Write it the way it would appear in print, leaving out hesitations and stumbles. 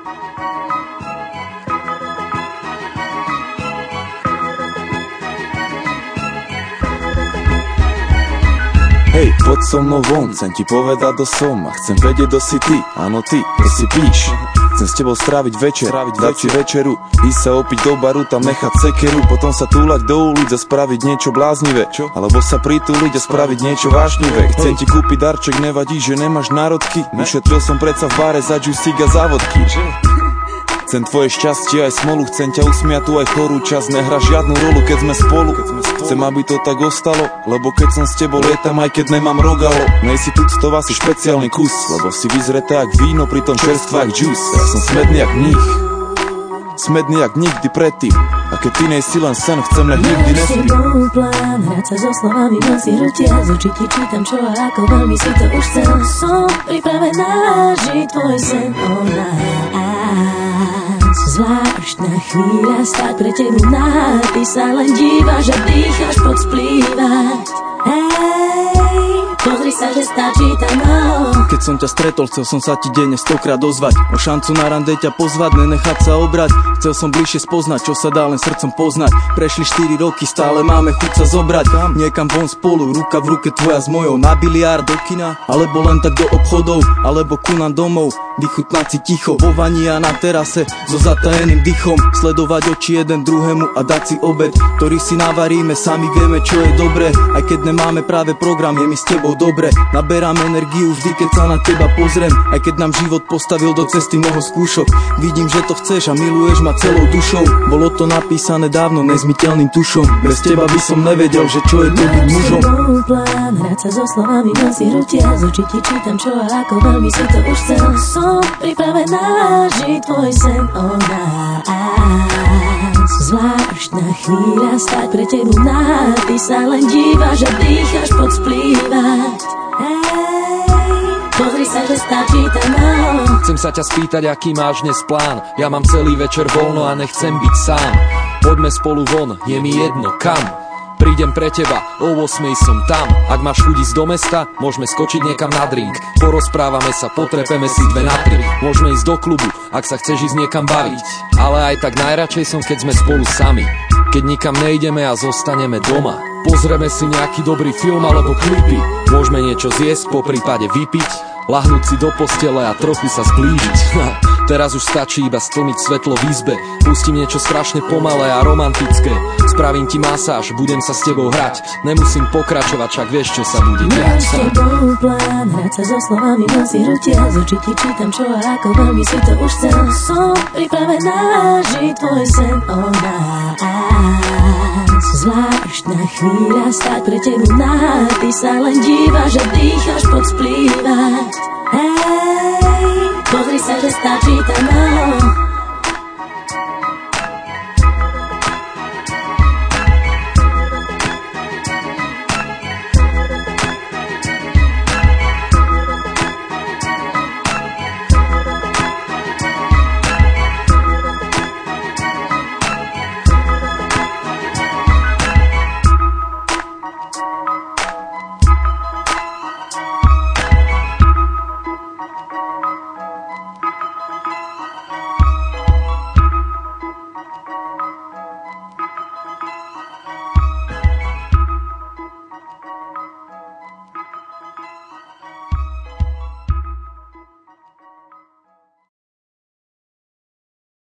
Hej, poď so mnou von, chcem ti povedať do soma. Chcem vedieť, kto si ty, áno ty, to si píš. Chcem s tebou stráviť večer, dať si večeru, ísť sa opiť do baru, tam nechať sekeru, potom sa túlať do ulic a spraviť niečo bláznivé, alebo sa pritúliť a spraviť niečo vášnivé. Chcem ti kúpiť darček, nevadí, že nemáš národky, vyšetril som predsa v bare za džusík a závodky. Chcem tvoje šťastie aj smolu, chcem ťa usmiať tu aj chorú čas, nehra žiadnu rolu, keď sme spolu. Chcem, aby to tak ostalo, lebo keď som s tebou lietam, aj keď nemám rogalo. Nej si tuctová, si špeciálny kus, lebo si vyzretá jak víno, pritom čerstvá jak džús. Ja som smedný jak mních, smedný jak nikdy predtým. A keď ty nej si len sen, chcem nech nikdy nespí. Plán, hrať sa so slovami, nosí hrutia, z očí ti čítam čo a ako veľmi si to už chcel. Som pripravená žiť tvoj sen, ona. Zvláštna chvíľa, stáť pre tebu nahá, ty sa len dívaš a dýcháš pod splývať. Hej, pozri sa, že stačí tam Keď som ťa stretol, chcel som sa ti denne 100-krát ozvať, o šancu na rande ťa pozvať, nenechať sa obrať. Chcel som bližšie spoznať, čo sa dá len srdcom poznať. Prešli 4 roky, stále máme chuť sa zobrať niekam von spolu, ruka v ruke tvoja s mojou, na biliard, do kina, alebo len tak do obchodov, alebo ku nám domov, vychutnať si ticho vo vani a na terase so zatajeným dychom, sledovať oči jeden druhému a dať si obed, ktorý si navaríme, sami vieme, čo je dobré. Aj keď nemáme práve program, je mi s tebou dobre. Naberám energiu vždy, keď sa na teba pozriem, aj keď nám život postavil do cesty mnoho skúšok. Vidím, že to chceš a miluješ ma celou dušou. Bolo to napísané dávno nezmiteľným tušom, bez teba by som nevedel, že čo je to byť mužom. Plán, hrať sa so slovami, nosí hrutia, z očí ti čítam čo a ako veľmi si to už chcel. Som pripravená žiť tvoj sen, ona. Zvláštna chvíľa, stáť pre tebu nahá, ty sa len dívaš a dýcháš pod splývať. Hej, pozri sa, že stačí tam Chcem sa ťa spýtať, aký máš dnes plán. Ja mám celý večer voľno a nechcem byť sám. Poďme spolu von, je mi jedno kam. Prídem pre teba, o 8 som tam. Ak máš chuť ísť do mesta, môžeme skočiť niekam na drink. Porozprávame sa, potrepeme si 2 na 3. Môžeme ísť do klubu, ak sa chceš ísť niekam baviť. Ale aj tak najradšej som, keď sme spolu sami. Keď nikam nejdeme a zostaneme doma. Pozrieme si nejaký dobrý film alebo klipy. Môžeme niečo zjesť, po prípade vypiť, lahnúť si do postele a trochu sa zblížiť. Teraz už stačí iba stlmiť svetlo v izbe. Pustím niečo strašne pomalé a romantické. Spravím ti masáž, budem sa s tebou hrať. Nemusím pokračovať, však vieš, čo sa bude diať. Máš tebou plán, hrať sa so slovami, nosí hrutia, z očí ti čítam čo a ako veľmi si to už chcel. Som pripravená žiť tvoj sen, ona. Zvláštna chvíľa, stáť pre tebu nahá, ty sa len dívaš a dýcháš pod splývať. Hej, pozri sa, že stačí tam